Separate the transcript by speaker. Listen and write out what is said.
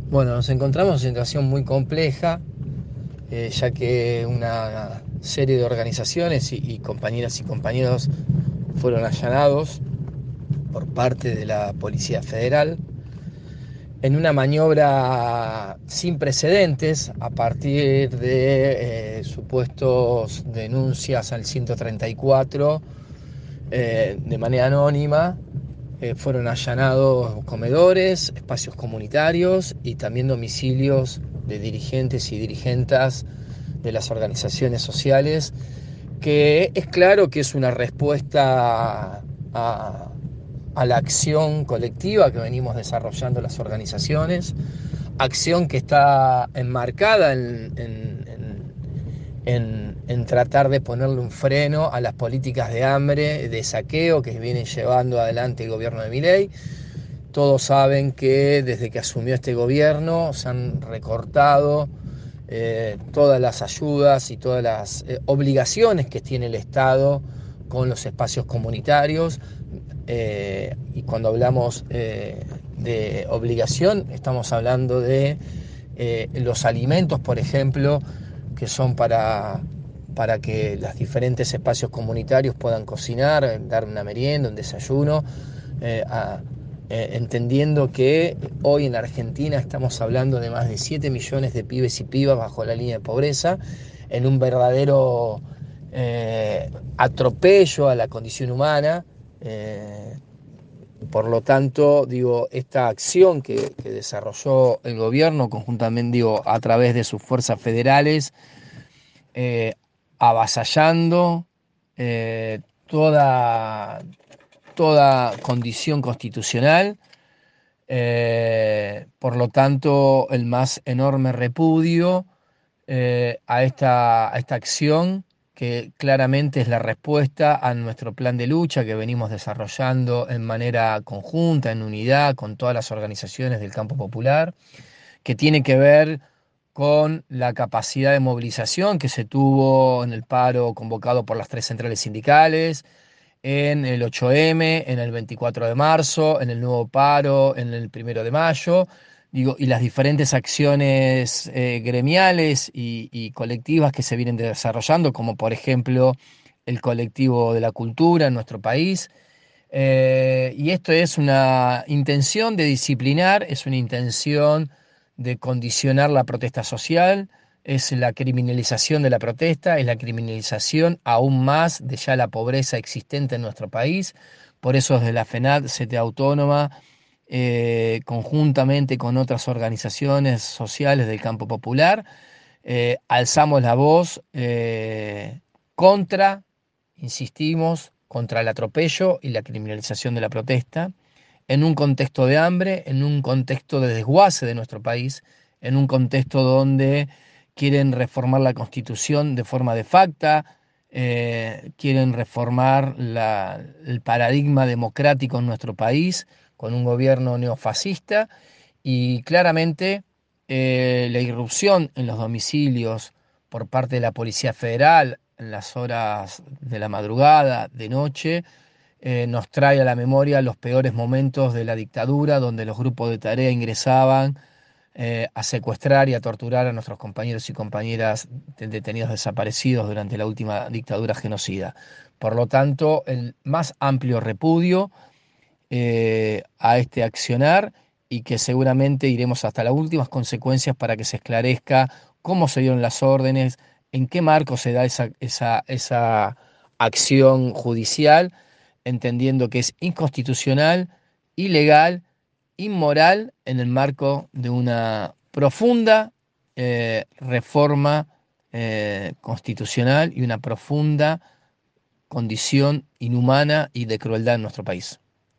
Speaker 1: Bueno, nos encontramos en una situación muy compleja, ya que una serie de organizaciones y compañeras y compañeros fueron allanados por parte de la Policía Federal en una maniobra sin precedentes a partir de supuestos denuncias al 134 de manera anónima. Fueron allanados comedores, espacios comunitarios y también domicilios de dirigentes y dirigentas de las organizaciones sociales, que es claro que es una respuesta a la acción colectiva que venimos desarrollando las organizaciones, acción que está enmarcada en tratar de ponerle un freno a las políticas de hambre, de saqueo que viene llevando adelante el gobierno de Milei. Todos saben que desde que asumió este gobierno se han recortado todas las ayudas y todas las obligaciones que tiene el Estado con los espacios comunitarios. Y cuando hablamos de obligación, estamos hablando de los alimentos, por ejemplo, que son para que los diferentes espacios comunitarios puedan cocinar, dar una merienda, un desayuno, entendiendo que hoy en Argentina estamos hablando de más de 7 millones de pibes y pibas bajo la línea de pobreza, en un verdadero atropello a la condición humana. Por lo tanto, digo, esta acción que desarrolló el gobierno conjuntamente, digo, a través de sus fuerzas federales, eh, avasallando eh, toda, toda condición constitucional. Por lo tanto, el más enorme repudio a esta acción, que claramente es la respuesta a nuestro plan de lucha que venimos desarrollando en manera conjunta, en unidad con todas las organizaciones del campo popular, que tiene que ver con la capacidad de movilización que se tuvo en el paro convocado por las tres centrales sindicales, en el 8M, en el 24 de marzo, en el nuevo paro, en el 1 de mayo, digo, y las diferentes acciones gremiales y colectivas que se vienen desarrollando, como por ejemplo el colectivo de la cultura en nuestro país. Y esto es una intención de disciplinar, es una intención de condicionar la protesta social, es la criminalización de la protesta, es la criminalización aún más de ya la pobreza existente en nuestro país. Por eso desde la FENAD, CTA Autónoma, conjuntamente con otras organizaciones sociales del campo popular, alzamos la voz contra, insistimos, contra el atropello y la criminalización de la protesta, en un contexto de hambre, en un contexto de desguace de nuestro país, en un contexto donde quieren reformar la Constitución de forma de facto, quieren reformar el paradigma democrático en nuestro país con un gobierno neofascista y claramente la irrupción en los domicilios por parte de la Policía Federal en las horas de la madrugada, de noche, nos trae a la memoria los peores momentos de la dictadura, donde los grupos de tarea ingresaban a secuestrar y a torturar a nuestros compañeros y compañeras detenidos desaparecidos durante la última dictadura genocida. Por lo tanto, el más amplio repudio a este accionar, y que seguramente iremos hasta las últimas consecuencias para que se esclarezca cómo se dieron las órdenes, en qué marco se da esa acción judicial, entendiendo que es inconstitucional, ilegal, inmoral, en el marco de una profunda reforma constitucional y una profunda condición inhumana y de crueldad en nuestro país.